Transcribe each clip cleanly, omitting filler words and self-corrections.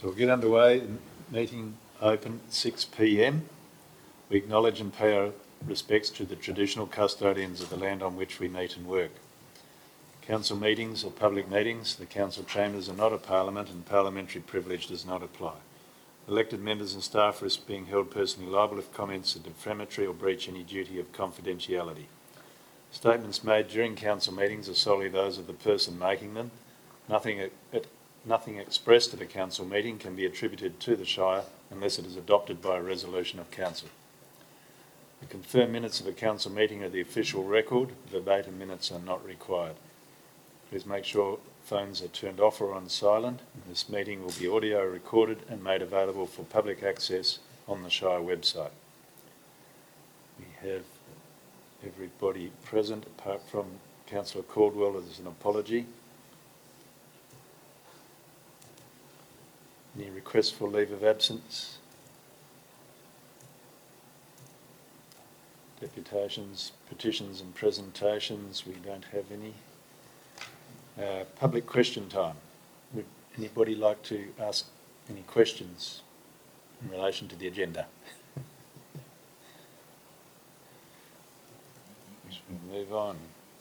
So we'll get underway. Meeting open at 6 p.m. We acknowledge and pay our respects to the traditional custodians of the land on which we meet and work. Council meetings are public meetings. The council chambers are not a parliament and parliamentary privilege does not apply. Elected members and staff risk being held personally liable if comments are defamatory or breach any duty of confidentiality. Statements made during council meetings are solely those of the person making them. Nothing expressed at a council meeting can be attributed to the Shire unless it is adopted by a resolution of council. The confirmed minutes of a council meeting are the official record. Verbatim minutes are not required. Please make sure phones are turned off or on silent. This meeting will be audio recorded and made available for public access on the Shire website. We have everybody present apart from Councillor Caldwell as an apology. Any requests for leave of absence? Deputations, petitions and presentations, we don't have any. Public question time. Would anybody like to ask any questions in relation to the agenda? We should move on.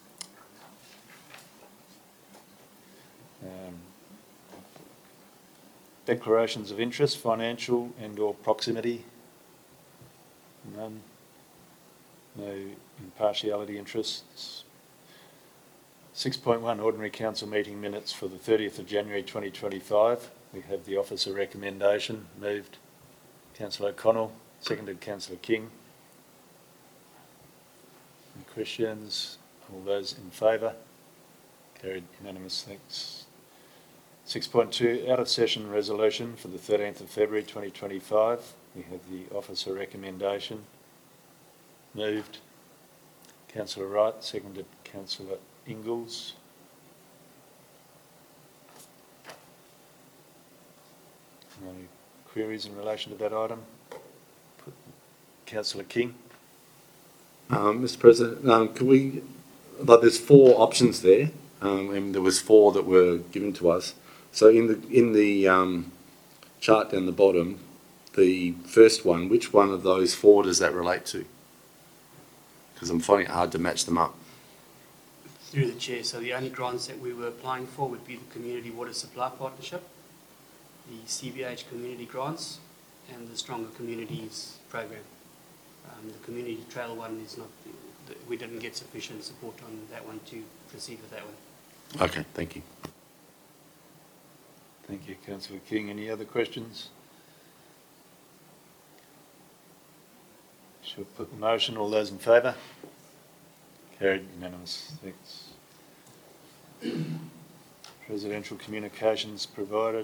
Declarations of interest, financial and or proximity. None. No impartiality interests. 6.1 Ordinary Council Meeting Minutes for the 30th of January 2025. We have the officer recommendation. Moved Councillor O'Connell, seconded Councillor King. Any questions? All those in favour? Carried unanimous, thanks. 6.2 Out of Session Resolution for the 13th of February 2025. We have the officer recommendation. Moved Councillor Wright, seconded Councillor Ingalls. No queries in relation to that item? Councillor King. Mr. President, can we, there's four options there, and there was four that were given to us. So in the chart down the bottom, the first one, which one of those four does that relate to? Because I'm finding it hard to match them up. Through the Chair, so the only grants that we were applying for would be the Community Water Supply Partnership, the CBH Community Grants, and the Stronger Communities Program. The Community Trail one is not, we didn't get sufficient support on that one to proceed with that one. Okay, thank you. Thank you, Councillor King. Any other questions? Shall we put the motion? All those in favour? Carried unanimous. Thanks. Presidential communications provided.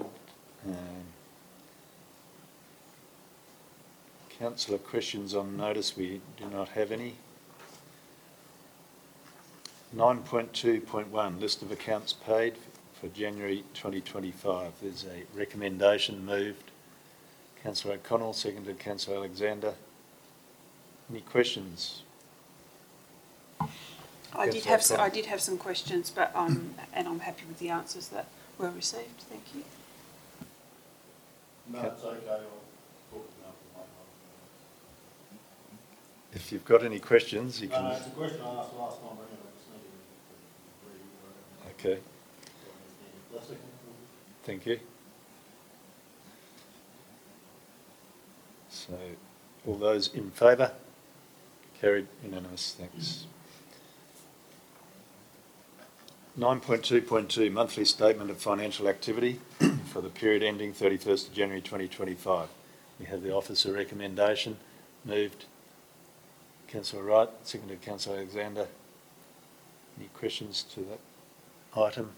Councillor questions on notice. We do not have any. 9.2.1 List of accounts paid for January 2025. There's a recommendation moved. Councillor O'Connell, seconded Councillor Alexander. Any questions? I did have some questions, but and I'm happy with the answers that were received. Thank you. No, it's okay. I'll talk about it. If you've got any questions, you can. No, it's a question I asked last time. Okay. Thank you. So, all those in favour? Carried unanimous, thanks. 9.2.2 Monthly Statement of Financial Activity for the period ending 31st of January 2025. We have the officer recommendation. Moved Councillor Wright, seconded Councillor Alexander. Any questions to that item?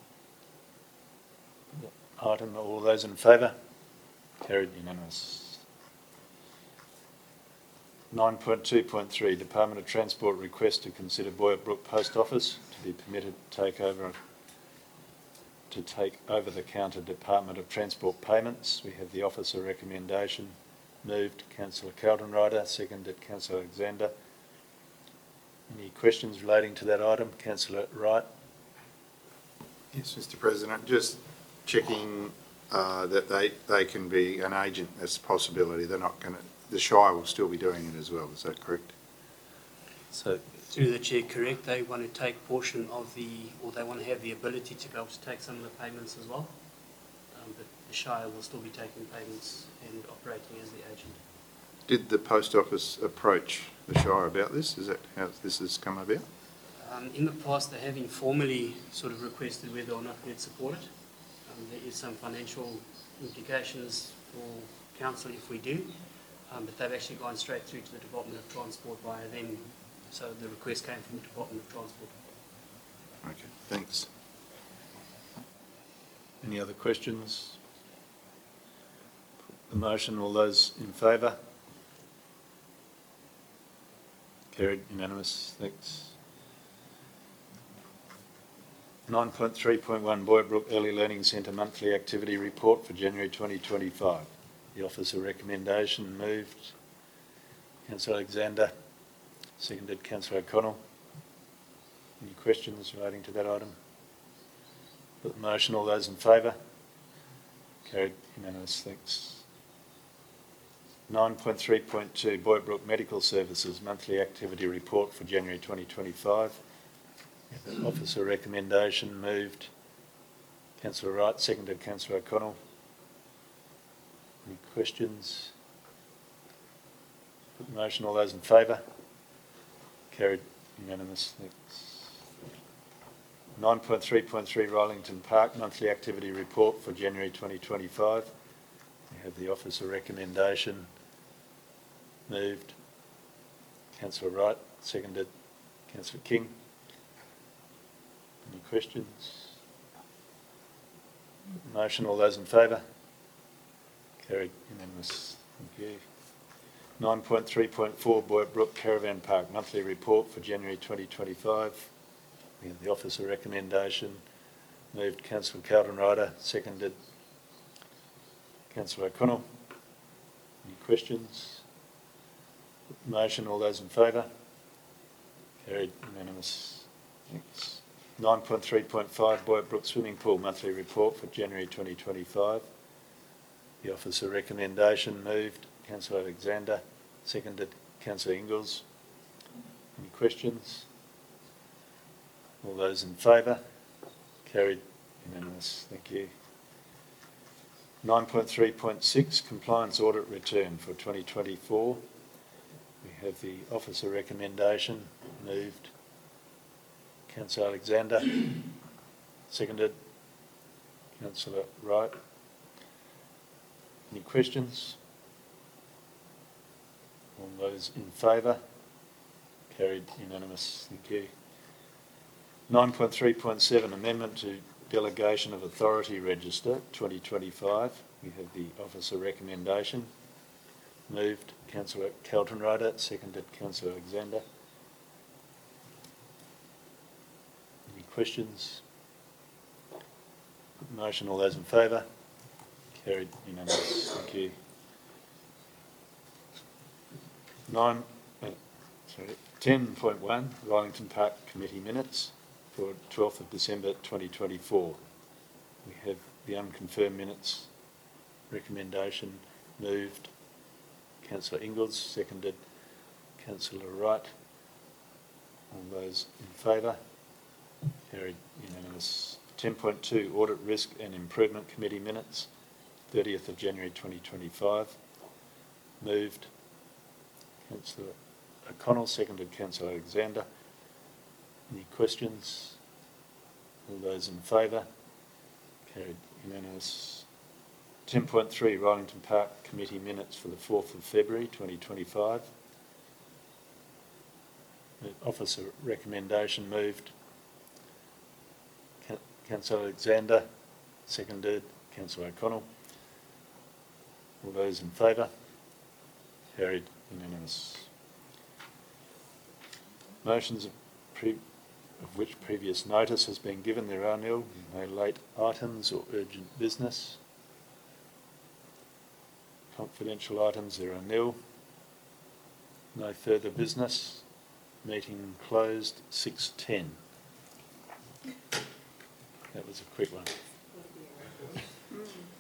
All those in favour? Carried unanimous. 9.2.3 Department of Transport request to consider Boyup Brook Post Office to be permitted to take over the counter Department of Transport payments. We have the officer recommendation. Moved Councillor Caldenrider, seconded Councillor Alexander. Any questions relating to that item? Councillor Wright. Yes, Mr. President, just checking that they can be an agent. That's a possibility. They're not going to, the Shire will still be doing it as well. Is that correct? So, Through the chair, correct. They want to take portion of or they want to have the ability to be able to take some of the payments as well. But the Shire will still be taking payments and operating as the agent. did the Post Office approach the Shire about this? Is that how this has come about? In the past, they have informally sort of requested whether or not we'd support it. There is some financial implications for council if we do, but they've actually gone straight through to the Department of Transport via them. So the request came from the Department of Transport. Okay, thanks. Any other questions? The motion, all those in favour? Carried, unanimous, thanks. 9.3.1 Boybrook Early Learning Centre Monthly Activity Report for January 2025. The officer recommendation moved. Councillor Alexander, seconded Councillor O'Connell. Any questions relating to that item? Put the motion, all those in favour? Carried, unanimous, thanks. 9.3.2 Boybrook Medical Services Monthly Activity Report for January 2025. The officer recommendation moved. Councillor Wright, seconded Councillor O'Connell. Any questions? Put the motion, all those in favour? Carried, unanimous, thanks. 9.3.3 Rollington Park Monthly Activity Report for January 2025. We have the officer recommendation moved. Councillor Wright, seconded Councillor King. Any questions? Motion, all those in favour? Carried, unanimous, thank you. 9.3.4 Boybrook Caravan Park Monthly Report for January 2025. We have the officer recommendation. Moved Councillor Carlton Ryder, seconded Councillor O'Connell. Any questions? Motion, all those in favour? Carried, unanimous, thanks. 9.3.5 Boybrook Swimming Pool Monthly Report for January 2025. The officer recommendation moved Councillor Alexander, seconded Councillor Ingalls. Any questions? All those in favour? Carried, unanimous, thank you. 9.3.6 Compliance Audit Return for 2024. We have the officer recommendation moved Councillor Alexander, seconded Councillor Wright. Any questions? All those in favour? Carried, unanimous, thank you. 9.3.7 Amendment to Delegation of Authority Register 2025. We have the officer recommendation. Moved Councillor Carlton Ryder, seconded Councillor Alexander. Any questions? Motion, all those in favour? Carried, unanimous, thank you. 10.1 Rollington Park Committee Minutes for 12th of December 2024. We have the unconfirmed minutes recommendation moved Councillor Ingalls, seconded Councillor Wright. All those in favour? Carried, unanimous. 10.2 Audit Risk and Improvement Committee Minutes, 30th of January 2025. Moved Councillor O'Connell, seconded Councillor Alexander. Any questions? All those in favour? Carried, unanimous. 10.3 Rollington Park Committee Minutes for the 4th of February 2025. The officer recommendation moved Councillor Alexander, seconded Councillor O'Connell. All those in favour? Carried, unanimous. Motions of which previous notice has been given, there are nil. No late items or urgent business. Confidential items, there are nil. No further business. Meeting closed 6:10. That was a quick one.